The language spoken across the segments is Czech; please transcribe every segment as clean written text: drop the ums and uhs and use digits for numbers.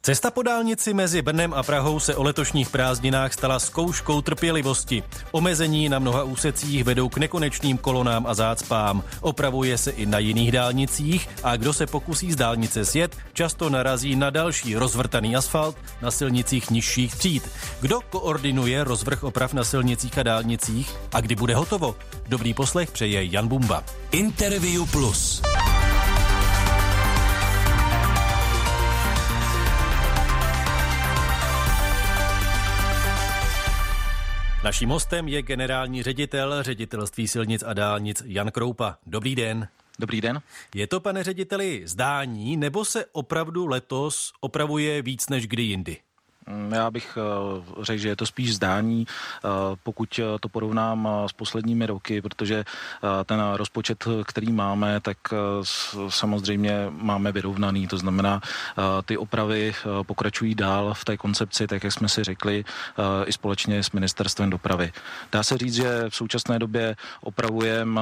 Cesta po dálnici mezi Brnem a Prahou se o letošních prázdninách stala zkouškou trpělivosti. Omezení na mnoha úsecích vedou k nekonečným kolonám a zácpám. Opravuje se i na jiných dálnicích a kdo se pokusí z dálnice sjet, často narazí na další rozvrtaný asfalt na silnicích nižších tříd. Kdo koordinuje rozvrh oprav na silnicích a dálnicích a kdy bude hotovo? Dobrý poslech přeje Jan Bumba. Interview Plus. Naším hostem je generální ředitel Ředitelství silnic a dálnic Jan Kroupa. Dobrý den. Dobrý den. Je to, pane řediteli, zdání, nebo se opravdu letos opravuje víc než kdy jindy? Já bych řekl, že je to spíš zdání, pokud to porovnám s posledními roky, protože ten rozpočet, který máme, tak samozřejmě máme vyrovnaný. To znamená, ty opravy pokračují dál v té koncepci, tak jak jsme si řekli, i společně s Ministerstvem dopravy. Dá se říct, že v současné době opravujeme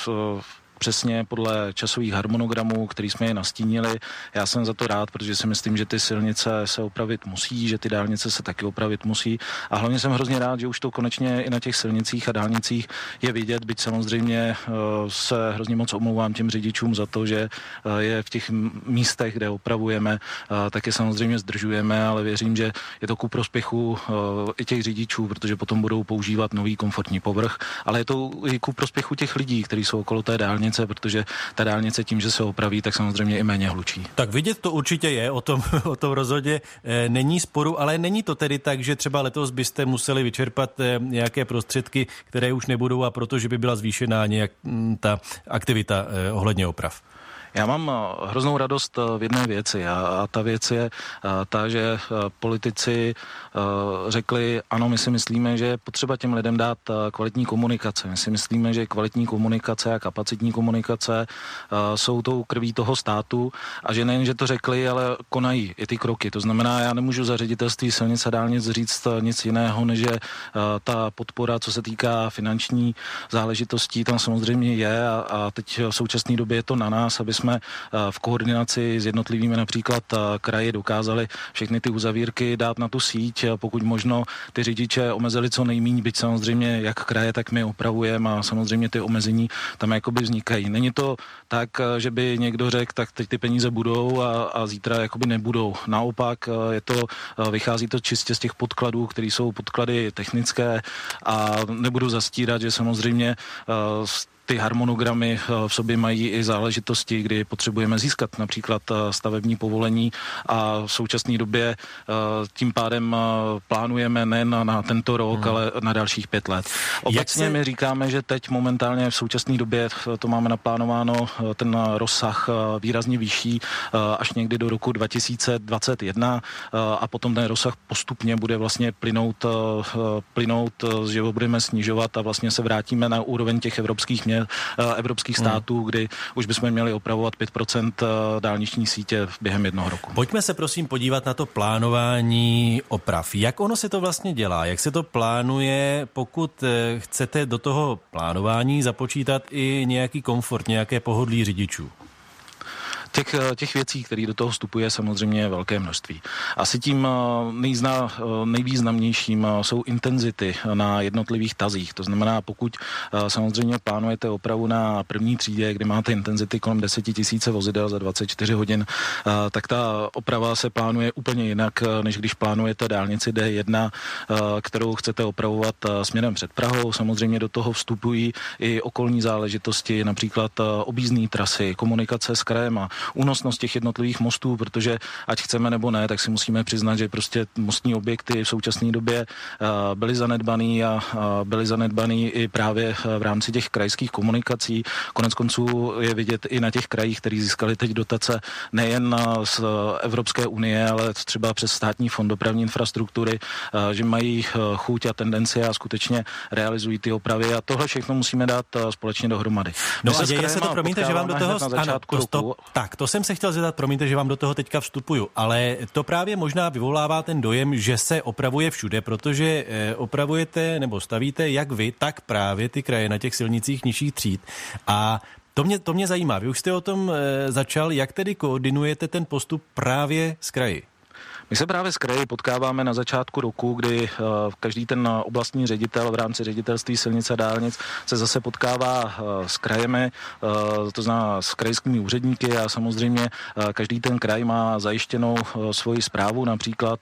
přesně podle časových harmonogramů, který jsme je nastínili. Já jsem za to rád, protože si myslím, že ty silnice se opravit musí, že ty dálnice se taky opravit musí. A hlavně jsem hrozně rád, že už to konečně i na těch silnicích a dálnicích je vidět, byť samozřejmě se hrozně moc omlouvám těm řidičům za to, že je v těch místech, kde opravujeme, tak je samozřejmě zdržujeme, ale věřím, že je to ku prospěchu i těch řidičů, protože potom budou používat nový komfortní povrch, ale je to i ku prospěchu těch lidí, kteří jsou okolo té dálnice, protože ta dálnice tím, že se opraví, tak samozřejmě i méně hlučí. Tak vidět to určitě je, o tom rozhodně není sporu, ale není to tedy tak, že třeba letos byste museli vyčerpat nějaké prostředky, které už nebudou a protože by byla zvýšená nějak ta aktivita ohledně oprav? Já mám hroznou radost v jedné věci a ta věc je ta, že politici řekli, ano, my si myslíme, že je potřeba těm lidem dát kvalitní komunikace. My si myslíme, že kvalitní komunikace a kapacitní komunikace jsou tou krví toho státu a že nejen, že to řekli, ale konají i ty kroky. To znamená, já nemůžu za Ředitelství silnic a dálnic říct nic jiného, než že ta podpora, co se týká finanční záležitostí, tam samozřejmě je a teď v současné době je to na nás, aby jsme v koordinaci s jednotlivými například kraji dokázali všechny ty uzavírky dát na tu síť, pokud možno ty řidiče omezili co nejméně, byť samozřejmě jak kraje, tak my opravujeme a samozřejmě ty omezení tam jakoby vznikají. Není to tak, že by někdo řekl, tak teď ty peníze budou a zítra jakoby nebudou. Naopak vychází to čistě z těch podkladů, které jsou podklady technické a nebudu zastírat, že samozřejmě ty harmonogramy v sobě mají i záležitosti, kdy potřebujeme získat například stavební povolení a v současné době tím pádem plánujeme ne na tento rok, ale na dalších 5 let. Obecně my říkáme, že teď momentálně v současné době to máme naplánováno ten rozsah výrazně vyšší až někdy do roku 2021 a potom ten rozsah postupně bude vlastně plynout, že ho budeme snižovat a vlastně se vrátíme na úroveň těch evropských států, kdy už bychom měli opravovat 5% dálniční sítě během 1 roku. Pojďme se prosím podívat na to plánování oprav. Jak ono se to vlastně dělá? Jak se to plánuje, pokud chcete do toho plánování započítat i nějaký komfort, nějaké pohodlí řidičů? Těch věcí, které do toho vstupuje, samozřejmě velké množství. Asi tím nejvýznamnějším jsou intenzity na jednotlivých tazích. To znamená, pokud samozřejmě plánujete opravu na první třídě, kde máte intenzity kolem 10 000 vozidel za 24 hodin, tak ta oprava se plánuje úplně jinak, než když plánujete dálnici D1, kterou chcete opravovat směrem před Prahou. Samozřejmě do toho vstupují i okolní záležitosti, například objízdné trasy, komunikace s krajem a únosnost těch jednotlivých mostů, protože ať chceme nebo ne, tak si musíme přiznat, že prostě mostní objekty v současné době byly zanedbaný a byly zanedbaný i právě v rámci těch krajských komunikací. Konec konců je vidět i na těch krajích, kteří získali teď dotace nejen z Evropské unie, ale třeba přes Státní fond dopravní infrastruktury, že mají chuť a tendenci a skutečně realizují ty opravy a tohle všechno musíme dát společně dohromady. No a děje se to, promiňte, že vám do toho to jsem se chtěl zeptat, promiňte, že vám do toho teďka vstupuju, ale to právě možná vyvolává ten dojem, že se opravuje všude, protože opravujete nebo stavíte jak vy, tak právě ty kraje na těch silnicích nižších tříd. A to mě zajímá. Vy už jste o tom začal, jak tedy koordinujete ten postup právě s kraji? My se právě s kraji potkáváme na začátku roku, kdy každý ten oblastní ředitel v rámci ředitelství silnic a dálnic se zase potkává s krajemi, to znamená s krajskými úředníky a samozřejmě každý ten kraj má zajištěnou svoji správu, například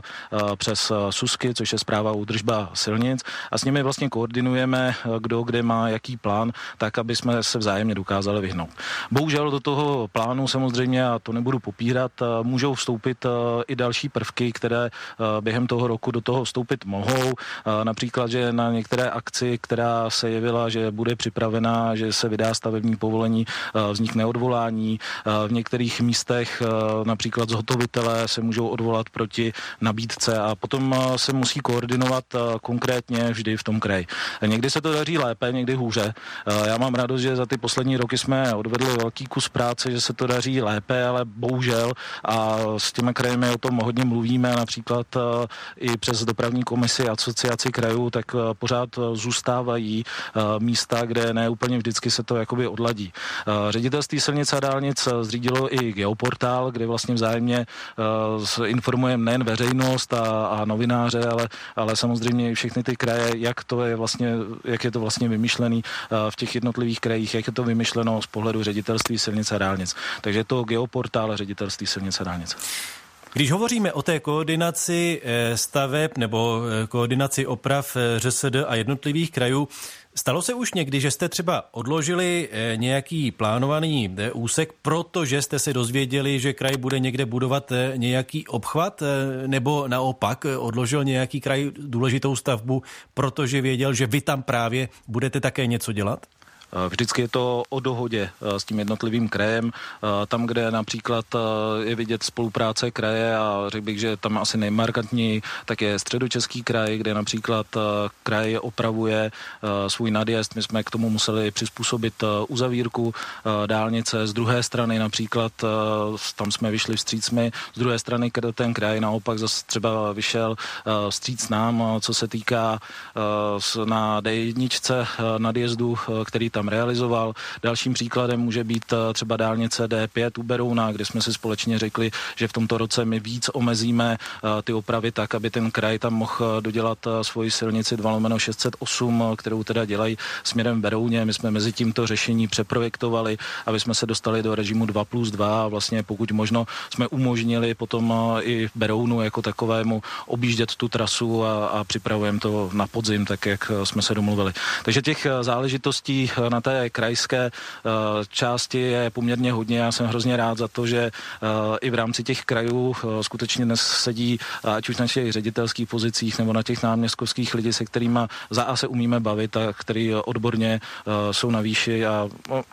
přes SUSky, což je správa údržba silnic, a s nimi vlastně koordinujeme, kdo kde má jaký plán, tak, aby jsme se vzájemně dokázali vyhnout. Bohužel do toho plánu samozřejmě, a to nebudu popírat, můžou vstoupit i další prvky, které během toho roku do toho vstoupit mohou. Například, že na některé akci, která se jevila, že bude připravená, že se vydá stavební povolení, vznikne odvolání. V některých místech například zhotovitelé se můžou odvolat proti nabídce a potom se musí koordinovat konkrétně vždy v tom kraji. Někdy se to daří lépe, někdy hůře. Já mám radost, že za ty poslední roky jsme odvedli velký kus práce, že se to daří lépe, ale bohužel a s těmi krajemi o tom hodně mluvíme, například i přes dopravní komisi asociaci krajů, tak pořád zůstávají místa, kde ne úplně vždycky se to jakoby odladí. Ředitelství silnic a dálnic zřídilo i geoportál, kde vlastně vzájemně informujeme nejen veřejnost a novináře, ale samozřejmě i všechny ty kraje, jak je to vlastně vymyšlený v těch jednotlivých krajích, jak je to vymyšleno z pohledu ředitelství silnic a dálnic. Takže je to geoportál ředitelství silnic a dálnic. Když hovoříme o té koordinaci staveb nebo koordinaci oprav ŘSD a jednotlivých krajů, stalo se už někdy, že jste třeba odložili nějaký plánovaný úsek, protože jste se dozvěděli, že kraj bude někde budovat nějaký obchvat, nebo naopak odložil nějaký kraj důležitou stavbu, protože věděl, že vy tam právě budete také něco dělat? Vždycky je to o dohodě s tím jednotlivým krajem. Tam, kde například je vidět spolupráce kraje a řekl bych, že tam asi nejmarkantněji, tak je Středočeský kraj, kde například kraj opravuje svůj nadjezd. My jsme k tomu museli přizpůsobit uzavírku dálnice. Z druhé strany například tam jsme vyšli vstříc my. Z druhé strany ten kraj naopak zase třeba vyšel vstříc nám, co se týká na D1 nadjezdu, který tam realizoval. Dalším příkladem může být třeba dálnice D5 u Berouna, kde jsme si společně řekli, že v tomto roce my víc omezíme ty opravy tak, aby ten kraj tam mohl dodělat svoji silnici 2/608, kterou teda dělají směrem Berouně. My jsme mezi tímto řešení přeprojektovali, aby jsme se dostali do režimu 2+2 a vlastně pokud možno jsme umožnili potom i Berounu jako takovému objíždět tu trasu a připravujeme to na podzim, tak jak jsme se domluvili. Takže těch záležitostí na té krajské části je poměrně hodně. Já jsem hrozně rád za to, že i v rámci těch krajů skutečně dnes sedí, ať už na těch ředitelských pozicích nebo na těch náměstkovských lidí, se kterými se umíme bavit a který odborně jsou na výši a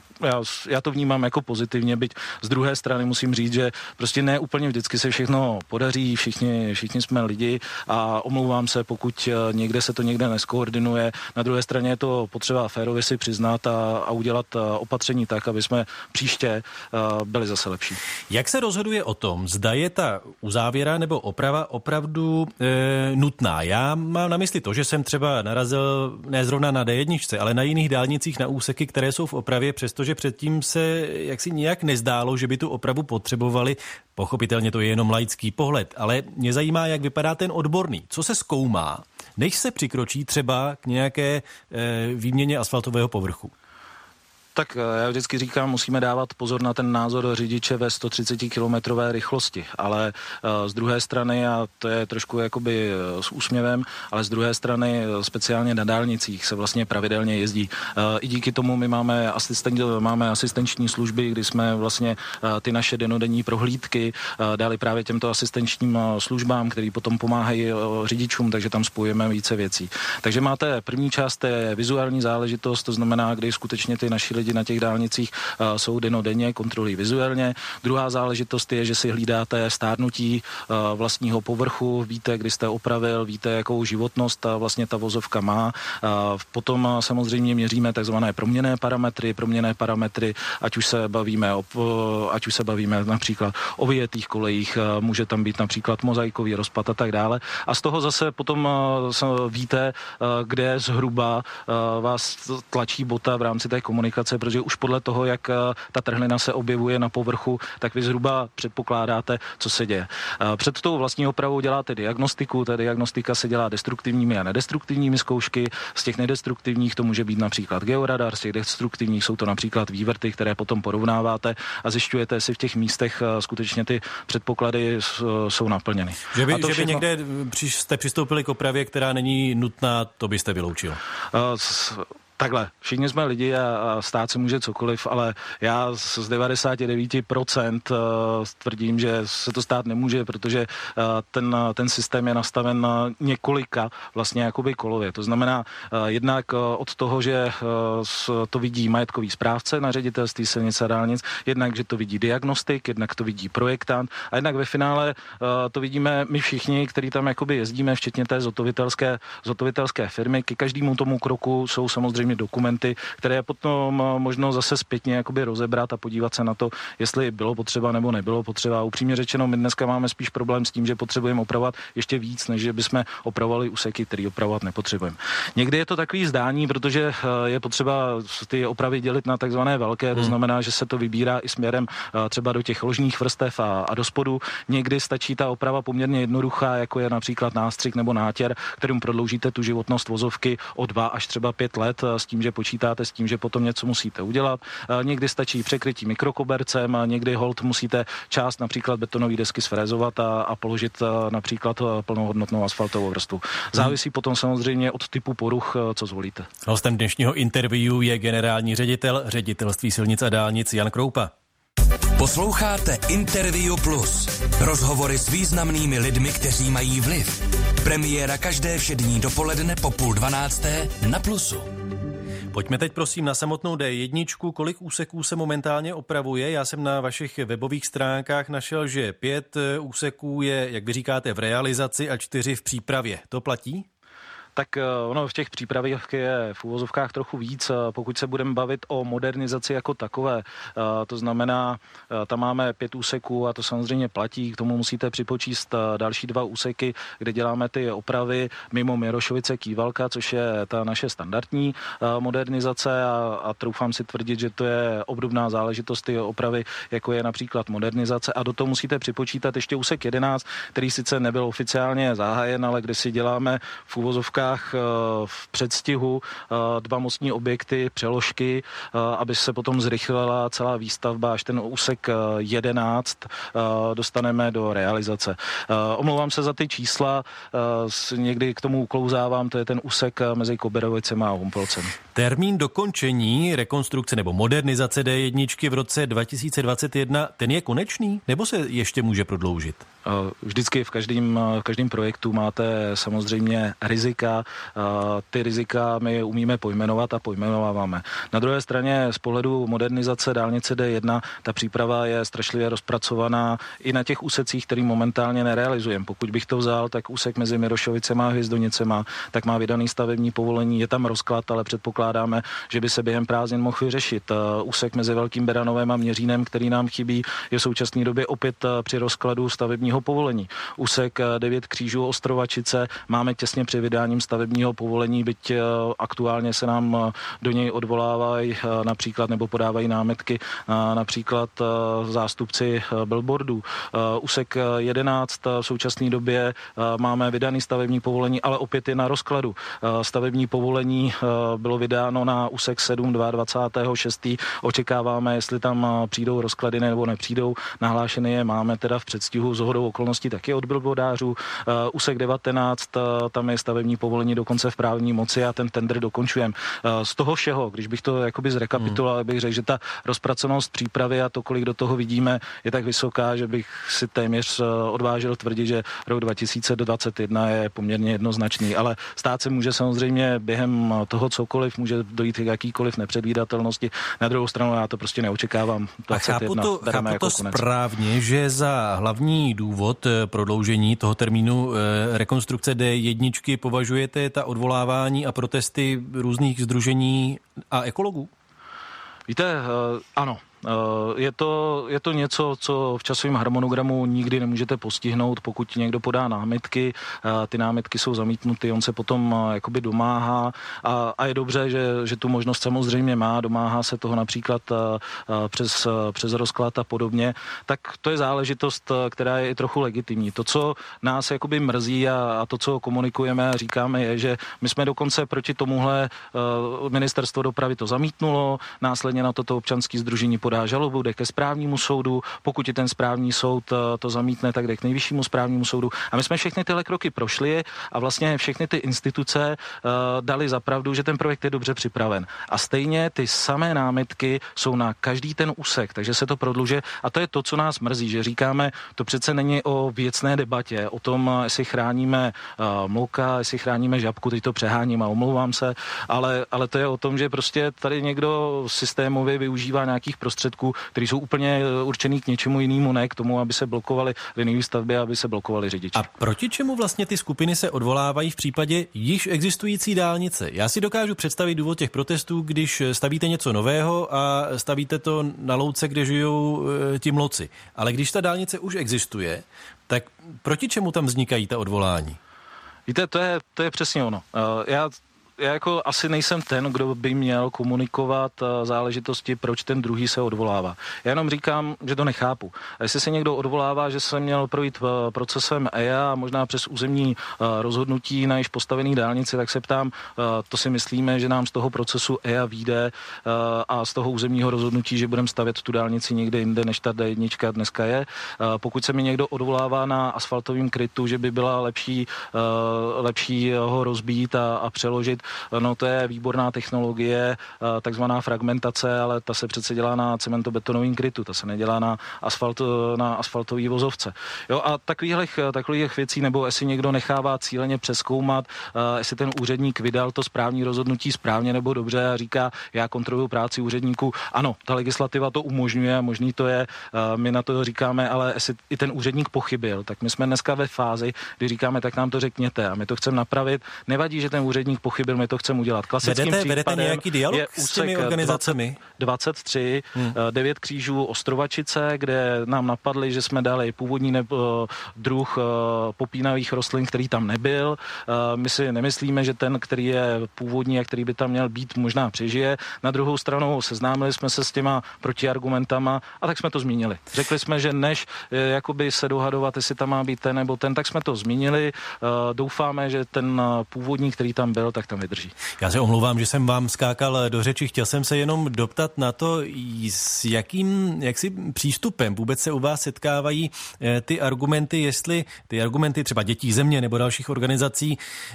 já to vnímám jako pozitivně, byť z druhé strany musím říct, že prostě ne úplně vždycky se všechno podaří, všichni jsme lidi a omlouvám se, pokud někde se to někde neskoordinuje. Na druhé straně je to potřeba férově si přiznat a udělat opatření tak, aby jsme příště byli zase lepší. Jak se rozhoduje o tom, zda je ta uzávěra nebo oprava opravdu nutná? Já mám na mysli to, že jsem třeba narazil ne zrovna na D1, ale na jiných dálnicích na úseky, které jsou v opravě, přestože předtím se jaksi nijak nezdálo, že by tu opravu potřebovali. Pochopitelně to je jenom laický pohled, ale mě zajímá, jak vypadá ten odborný. Co se zkoumá, než se přikročí třeba k nějaké výměně asfaltového povrchu? Tak já vždycky říkám, musíme dávat pozor na ten názor řidiče ve 130 kilometrové rychlosti, ale z druhé strany, a to je trošku jakoby s úsměvem, ale z druhé strany speciálně na dálnicích se vlastně pravidelně jezdí. I díky tomu my máme asistenční služby, kdy jsme vlastně ty naše dennodenní prohlídky dali právě těmto asistenčním službám, který potom pomáhají řidičům, takže tam spojujeme více věcí. Takže máte první část, to je vizuální záležitost, to znamená, kdy skutečně ty naši lidi na těch dálnicích jsou dennodenně, kontrolují vizuálně. Druhá záležitost je, že si hlídáte stárnutí vlastního povrchu, víte, kdy jste opravil, víte, jakou životnost vlastně ta vozovka má. Potom samozřejmě měříme takzvané proměnné parametry, ať už se bavíme například o vyjetých kolejích, může tam být například mozaikový rozpad a tak dále. A z toho zase potom víte, kde zhruba vás tlačí bota v rámci té komunikace rekonstrukce, protože už podle toho, jak ta trhlina se objevuje na povrchu, tak vy zhruba předpokládáte, co se děje. Před tou vlastní opravou děláte diagnostiku, ta diagnostika se dělá destruktivními a nedestruktivními zkoušky. Z těch nedestruktivních to může být například georadar, z těch destruktivních jsou to například vývrty, které potom porovnáváte a zjišťujete, jestli v těch místech skutečně ty předpoklady jsou naplněny. Že by někde jste přistoupili k opravě, která není nutná, to byste vyloučil? Takhle, všichni jsme lidi a stát se může cokoliv, ale já z 99% tvrdím, že se to stát nemůže, protože ten systém je nastaven několika vlastně jakoby kolově. To znamená jednak od toho, že to vidí majetkový správce na ředitelství silnic a dálnic, jednak, že to vidí diagnostik, jednak to vidí projektant a jednak ve finále to vidíme my všichni, kteří tam jakoby jezdíme, včetně té zhotovitelské firmy. K každému tomu kroku jsou samozřejmě dokumenty, které je potom možno zase zpětně jakoby rozebrat a podívat se na to, jestli bylo potřeba nebo nebylo potřeba. Upřímně řečeno, my dneska máme spíš problém s tím, že potřebujeme opravovat ještě víc, než že bychom opravovali úseky, které opravovat nepotřebujeme. Někdy je to takový zdání, protože je potřeba ty opravy dělit na takzvané velké, to znamená, že se to vybírá i směrem třeba do těch ložních vrstev a do spodu. Někdy stačí ta oprava poměrně jednoduchá, jako je například nástřik nebo nátěr, kterým prodloužíte tu životnost vozovky o 2 až třeba 5 let s tím, že počítáte s tím, že potom něco musíte udělat. Někdy stačí překrytí mikrokobercem, někdy holt musíte část například betonové desky sfrézovat a položit například plnohodnotnou asfaltovou vrstvu. Závisí potom samozřejmě od typu poruch, co zvolíte. Hostem dnešního interview je generální ředitel Ředitelství silnic a dálnic Jan Kroupa. Posloucháte Interview Plus. Rozhovory s významnými lidmi, kteří mají vliv. Premiéra každé všední dopoledne po 11:30 na Plusu. Pojďme teď prosím na samotnou D1. Kolik úseků se momentálně opravuje? Já jsem na vašich webových stránkách našel, že 5 úseků je, jak vy říkáte, v realizaci a 4 v přípravě. To platí? Tak ono v těch přípravách je v uvozovkách trochu víc, pokud se budeme bavit o modernizaci jako takové. To znamená, tam máme 5 úseků a to samozřejmě platí, k tomu musíte připočíst další 2 úseky, kde děláme ty opravy mimo Mirošovice Kývalka, což je ta naše standardní modernizace a troufám si tvrdit, že to je obdobná záležitost ty opravy, jako je například modernizace a do toho musíte připočítat ještě úsek 11, který sice nebyl oficiálně zahájen, ale kde si děláme v uvozovkách v předstihu 2 mostní objekty, přeložky, aby se potom zrychlila celá výstavba, až ten úsek 11 dostaneme do realizace. Omlouvám se za ty čísla, někdy k tomu uklouzávám, to je ten úsek mezi Koberovicem a Humpolcem. Termín dokončení rekonstrukce nebo modernizace D1 v roce 2021, ten je konečný, nebo se ještě může prodloužit? Vždycky v každém projektu máte samozřejmě rizika. Ty rizika my umíme pojmenovat a pojmenováváme. Na druhé straně z pohledu modernizace dálnice D1 ta příprava je strašlivě rozpracovaná i na těch úsecích, který momentálně nerealizujeme. Pokud bych to vzal, tak úsek mezi Mirošovicema a Hvězdonicema, tak má vydaný stavební povolení, je tam rozklad, ale předpokládáme, že by se během prázdnin mohl vyřešit. Úsek mezi Velkým Beranovem a Měřínem, který nám chybí, je v současné době opět při rozkladu stavebního povolení. Úsek 9 Křížů Ostrovačice máme těsně při vydáním stavebního povolení, byť aktuálně se nám do něj odvolávají například nebo podávají námitky například zástupci billboardů. Úsek 11 v současné době máme vydaný stavební povolení, ale opět je na rozkladu. Stavební povolení bylo vydáno na úsek 7 22.6. Očekáváme, jestli tam přijdou rozklady nebo nepřijdou. Nahlášené je máme teda v předstihu shodou okolností taky od billboardářů. Úsek 19, tam je stavební povolení dokonce v právní moci a ten tender dokončujeme. Z toho všeho, když bych to jakoby zrekapituloval, bych řekl, že ta rozpracovanost přípravy a to, kolik do toho vidíme, je tak vysoká, že bych si téměř odvážil tvrdit, že rok 2021 je poměrně jednoznačný, ale stát se může samozřejmě během toho cokoliv, může dojít k jakýkoliv nepředvídatelnosti. Na druhou stranu já to prostě neočekávám. 21 chápu to správně, že za hlavní důvod prodloužení toho termínu rekonstrukce D1 považujete ta odvolávání a protesty různých sdružení a ekologů? Víte, ano. Je to něco, co v časovém harmonogramu nikdy nemůžete postihnout, pokud někdo podá námitky, ty námitky jsou zamítnuty, on se potom jakoby domáhá a je dobře, že tu možnost samozřejmě má, domáhá se toho například přes rozklad a podobně, tak to je záležitost, která je i trochu legitimní. To, co nás jakoby mrzí a to, co komunikujeme a říkáme, je, že my jsme dokonce proti tomuhle ministerstvo dopravy to zamítnulo, následně na toto občanské sdružení podá žalobu, jde ke správnímu soudu, pokud i ten správní soud to zamítne, tak jde k nejvyššímu správnímu soudu. A my jsme všechny tyhle kroky prošli a vlastně všechny ty instituce dali za pravdu, že ten projekt je dobře připraven. A stejně ty samé námitky jsou na každý ten úsek, takže se to prodlužuje. A to je to, co nás mrzí, že říkáme, to přece není o věcné debatě, o tom, jestli chráníme mlouka, jestli chráníme žabku, teď to přeháním a omlouvám se, ale to je o tom, že prostě tady někdo systémově využívá nějakých prostředků, které jsou úplně určený k něčemu jinému, ne k tomu, aby se blokovaly liniové stavby, aby se blokovali řidiči. A proti čemu vlastně ty skupiny se odvolávají v případě již existující dálnice? Já si dokážu představit důvod těch protestů, když stavíte něco nového a stavíte to na louce, kde žijou ti mloci. Ale když ta dálnice už existuje, tak proti čemu tam vznikají ta odvolání? Víte, to je přesně ono. Já jako asi nejsem ten, kdo by měl komunikovat záležitosti, proč ten druhý se odvolává. Já jenom říkám, že to nechápu. A jestli se někdo odvolává, že se měl projít procesem EIA a možná přes územní rozhodnutí na již postavený dálnici, tak se ptám, to si myslíme, že nám z toho procesu EIA vyjde a z toho územního rozhodnutí, že budeme stavět tu dálnici někde jinde, než ta D1 dneska je. Pokud se mi někdo odvolává na asfaltovém krytu, že by byla lepší ho rozbít a přeložit, no to je výborná technologie, takzvaná fragmentace, ale ta se přece dělá na cementobetonovém krytu, ta se nedělá na asfaltový vozovce. Jo, a takových věcí, nebo jestli někdo nechává cíleně přezkoumat, jestli ten úředník vydal to správní rozhodnutí správně nebo dobře a říká, já kontroluji práci úředníků. Ano, ta legislativa to umožňuje, možný to je, my na to říkáme, ale jestli i ten úředník pochybil, tak my jsme dneska ve fázi, kdy říkáme, tak nám to řekněte a my to chceme napravit. Nevadí, že ten úředník pochybil, my to chceme udělat. Klasickým Vedete nějaký dialog s těmi organizacemi? 23, 9 křížů Ostrovačice, kde nám napadli, že jsme dali původní druh popínavých rostlin, který tam nebyl. My si nemyslíme, že ten, který je původní a který by tam měl být, možná přežije. Na druhou stranu seznámili jsme se s těma protiargumentama a tak jsme to zmínili. Řekli jsme, že než jakoby se dohadovat, jestli tam má být ten nebo ten, tak jsme to zmínili. Doufáme, že ten původní, který tam byl, tak tam vydrží. Já se omlouvám, že jsem vám skákal do řeči. Chtěl jsem se jenom doptat na to, s jakým přístupem vůbec se u vás setkávají ty argumenty, jestli ty argumenty třeba Dětí země nebo dalších organizací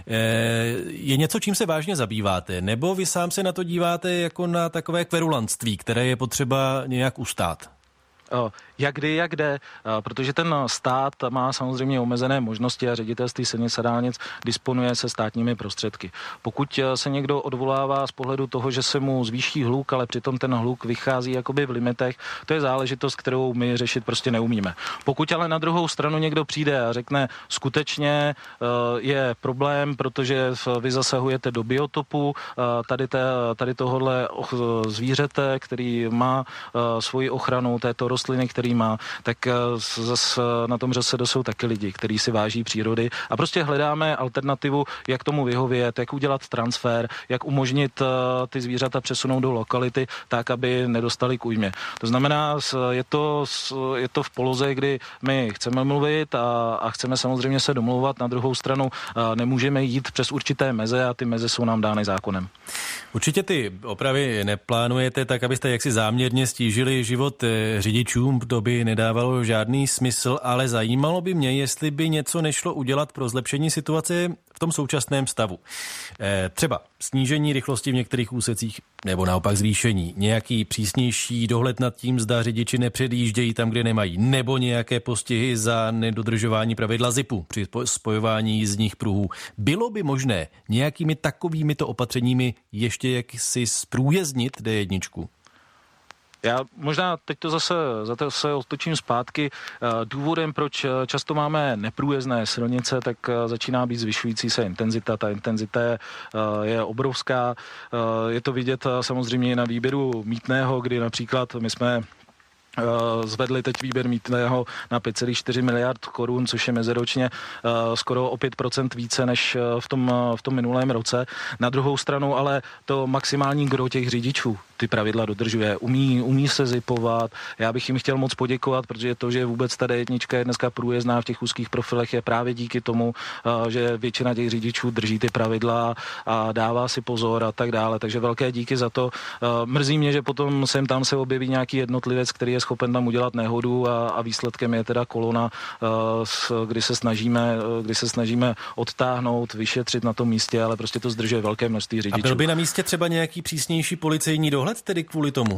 je něco, čím se vážně zabýváte, nebo vy sám se na to díváte jako na takové kverulantství, které je potřeba nějak ustát? Jak kde, protože ten stát má samozřejmě omezené možnosti a ředitelství silnic a dálnic disponuje se státními prostředky. Pokud se někdo odvolává z pohledu toho, že se mu zvýší hluk, ale přitom ten hluk vychází jakoby v limitech, to je záležitost, kterou my řešit prostě neumíme. Pokud ale na druhou stranu někdo přijde a řekne, skutečně je problém, protože vy zasahujete do biotopu tady tohohle zvířete, který má svoji ochranu této rostliny, který má, tak zase na tom řesedu jsou taky lidi, kteří si váží přírody a prostě hledáme alternativu, jak tomu vyhovět, jak udělat transfer, jak umožnit ty zvířata přesunout do lokality tak, aby nedostali k újmě. To znamená, je to v poloze, kdy my chceme mluvit a chceme samozřejmě se domlouvat, na druhou stranu nemůžeme jít přes určité meze a ty meze jsou nám dány zákonem. Určitě ty opravy neplánujete tak, abyste jaksi záměrně stížili život řidičům, to by nedávalo žádný smysl, ale zajímalo by mě, jestli by něco nešlo udělat pro zlepšení situace v tom současném stavu. Třeba snížení rychlosti v některých úsecích nebo naopak zvýšení, nějaký přísnější dohled nad tím, zda řidiči nepředjíždějí tam, kde nemají, nebo nějaké postihy za nedodržování pravidla ZIPu při spojování jízdních pruhů. Bylo by možné nějakými takovýmito opatřeními ještě jaksi zprůjezdnit D1? Já možná teď to zase otočím zpátky. Důvodem, proč často máme neprůjezdné silnice, tak začíná být zvyšující se intenzita. Ta intenzita je obrovská. Je to vidět samozřejmě i na výběru mýtného, kdy například my jsme zvedli teď výběr mýtného na 5,4 miliard korun, což je meziročně skoro o 5% více než v tom minulém roce. Na druhou stranu ale to maximální gro těch řidičů ty pravidla dodržuje, umí se zipovat. Já bych jim chtěl moc poděkovat, protože to, že vůbec ta D1 je dneska průjezdná v těch úzkých profilech, je právě díky tomu, že většina těch řidičů drží ty pravidla a dává si pozor a tak dále. Takže velké díky za to. Mrzí mě, že potom sem tam se objeví nějaký jednotlivec, který je schopen tam udělat nehodu a výsledkem je teda kolona, kdy se snažíme odtáhnout, vyšetřit na tom místě, ale prostě to zdržuje velké množství řidičů. A byl by na místě třeba nějaký přísnější policejní dohled tedy kvůli tomu?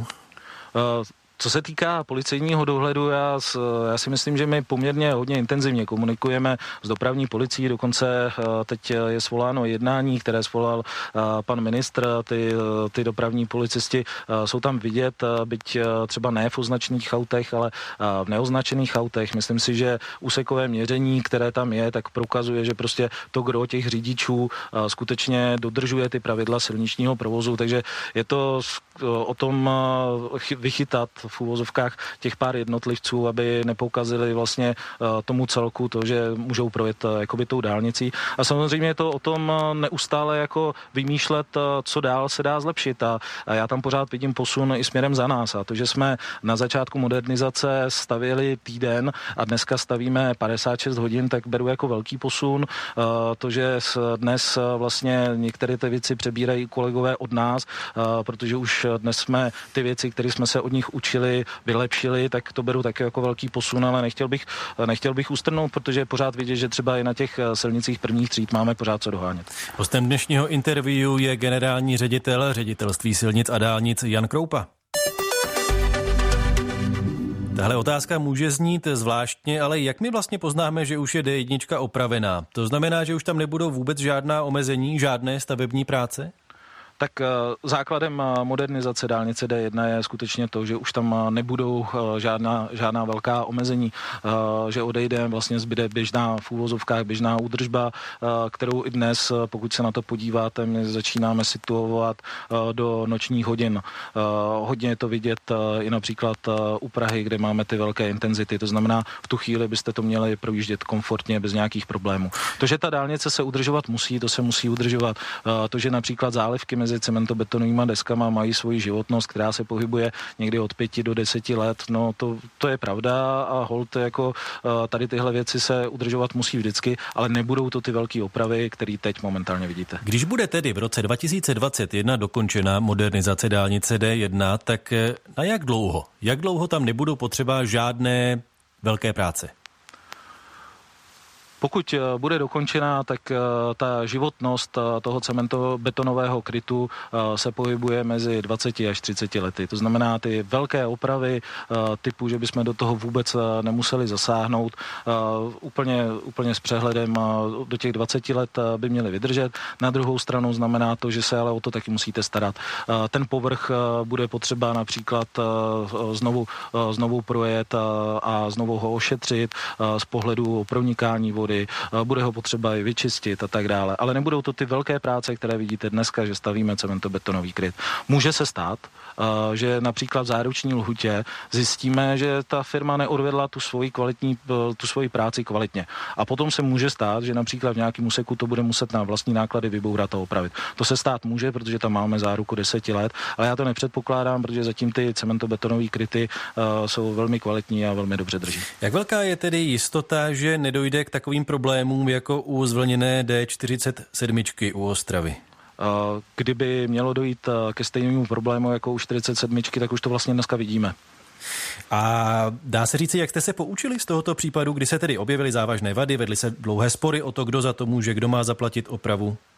Co se týká policejního dohledu, já si myslím, že my poměrně hodně intenzivně komunikujeme s dopravní policií, dokonce teď je svoláno jednání, které svolal pan ministr, ty dopravní policisti jsou tam vidět, byť třeba ne v označených autech, ale v neoznačených autech. Myslím si, že úsekové měření, které tam je, tak prokazuje, že prostě to gro těch řidičů skutečně dodržuje ty pravidla silničního provozu, takže je to o tom vychytat v uvozovkách těch pár jednotlivců, aby nepoukazili vlastně tomu celku to, že můžou projet jakoby tou dálnicí. A samozřejmě je to o tom neustále jako vymýšlet, co dál se dá zlepšit. A já tam pořád vidím posun i směrem za nás. A to, že jsme na začátku modernizace stavěli týden a dneska stavíme 56 hodin, tak beru jako velký posun. To, že dnes vlastně některé ty věci přebírají kolegové od nás, protože už dnes jsme ty věci, které jsme se od nich učili, vylepšili, tak to beru taky jako velký posun, ale nechtěl bych ustrnout, protože je pořád vidět, že třeba i na těch silnicích prvních tříd máme pořád co dohánět. Hostem dnešního interview je generální ředitel Ředitelství silnic a dálnic Jan Kroupa. Tahle otázka může znít zvláštně, ale jak my vlastně poznáme, že už je D1 opravená? To znamená, že už tam nebudou vůbec žádná omezení, žádné stavební práce? Tak základem modernizace dálnice D1 je skutečně to, že už tam nebudou žádná velká omezení, že odejde, vlastně zbyde běžná v úvozovkách běžná údržba, kterou i dnes, pokud se na to podíváte, my začínáme situovat do nočních hodin. Hodně je to vidět i například u Prahy, kde máme ty velké intenzity, to znamená, v tu chvíli byste to měli projíždět komfortně, bez nějakých problémů. To, že ta dálnice se udržovat musí, to se musí udržovat. To, že například zálivky mezi cementobetonovými deskama mají svoji životnost, která se pohybuje někdy od 5 do 10 let. No to je pravda a holt jako tady tyhle věci se udržovat musí vždycky, ale nebudou to ty velké opravy, které teď momentálně vidíte. Když bude tedy v roce 2021 dokončena modernizace dálnice D1, tak na jak dlouho? Jak dlouho tam nebudou potřeba žádné velké práce? Pokud bude dokončená, tak ta životnost toho cementobetonového krytu se pohybuje mezi 20 až 30 lety. To znamená, ty velké opravy typu, že bychom do toho vůbec nemuseli zasáhnout, úplně s přehledem do těch 20 let by měly vydržet. Na druhou stranu znamená to, že se ale o to taky musíte starat. Ten povrch bude potřeba například znovu projet a znovu ho ošetřit z pohledu pronikání vody, bude ho potřeba i vyčistit a tak dále. Ale nebudou to ty velké práce, které vidíte dneska, že stavíme cementobetonový kryt. Může se stát, že například v záruční lhutě zjistíme, že ta firma neodvedla tu svoji práci kvalitně. A potom se může stát, že například v nějakém úseku to bude muset na vlastní náklady vybourat a opravit. To se stát může, protože tam máme záruku 10 let, ale já to nepředpokládám, protože zatím ty cementobetonové kryty jsou velmi kvalitní a velmi dobře drží. Jak velká je tedy jistota, že nedojde k takovým problémům jako u zvlněné D47 u Ostravy? Kdyby mělo dojít ke stejnému problému jako u 47, tak už to vlastně dneska vidíme. A dá se říci, jak jste se poučili z tohoto případu, kdy se tedy objevily závažné vady, vedly se dlouhé spory o to, kdo za to může, kdo má zaplatit opravu?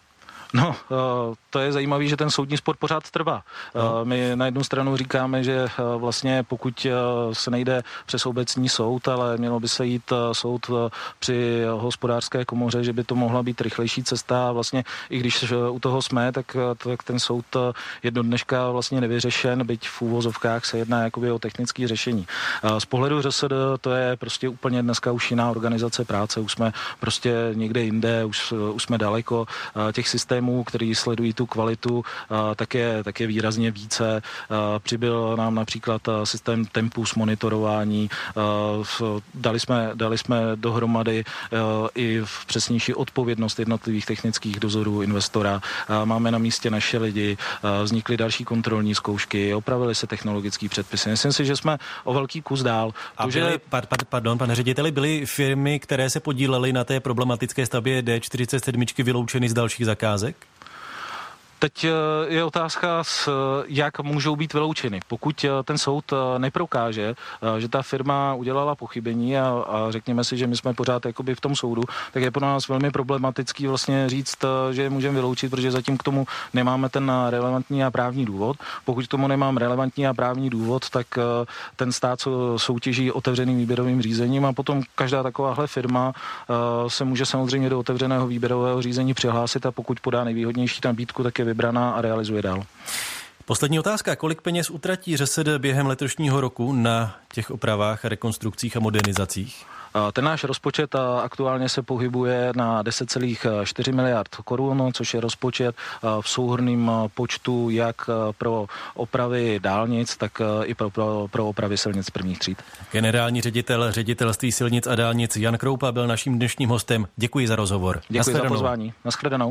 No, to je zajímavé, že ten soudní spor pořád trvá. My na jednu stranu říkáme, že vlastně pokud se nejde přes obecní soud, ale mělo by se jít soud při hospodářské komoře, že by to mohla být rychlejší cesta a vlastně i když u toho jsme, tak ten soud je do dneška vlastně nevyřešen, byť v úvozovkách se jedná jakoby o technické řešení. Z pohledu ŘSD to je prostě úplně dneska už jiná organizace práce, už jsme prostě někde jinde, už jsme daleko těch systémů, který sledují tu kvalitu, tak je výrazně více. Přibyl nám například systém Tempus monitorování, dali jsme dohromady i v přesnější odpovědnost jednotlivých technických dozorů investora. Máme na místě naše lidi, vznikly další kontrolní zkoušky, opravily se technologické předpisy. Myslím si, že jsme o velký kus dál. Pardon, pane řediteli, byly firmy, které se podílely na té problematické stavbě D47 vyloučeny z dalších zakázek? Teď je otázka, jak můžou být vyloučeny. Pokud ten soud neprokáže, že ta firma udělala pochybení a řekněme si, že my jsme pořád jakoby v tom soudu, tak je pro nás velmi problematický vlastně říct, že je můžeme vyloučit, protože zatím k tomu nemáme ten relevantní a právní důvod. Pokud k tomu nemám relevantní a právní důvod, tak ten stát soutěží otevřeným výběrovým řízením a potom každá takováhle firma se může samozřejmě do otevřeného výběrového řízení přihlásit a pokud podá nejvýhodnější nabídku, tak je vybraná a realizuje dál. Poslední otázka. Kolik peněz utratí ŘSD během letošního roku na těch opravách, rekonstrukcích a modernizacích? Ten náš rozpočet aktuálně se pohybuje na 10,4 miliard korun, což je rozpočet v souhrnném počtu jak pro opravy dálnic, tak i pro opravy silnic prvních tříd. Generální ředitel Ředitelství silnic a dálnic Jan Kroupa byl naším dnešním hostem. Děkuji za rozhovor. Děkuji za pozvání. Nashledanou.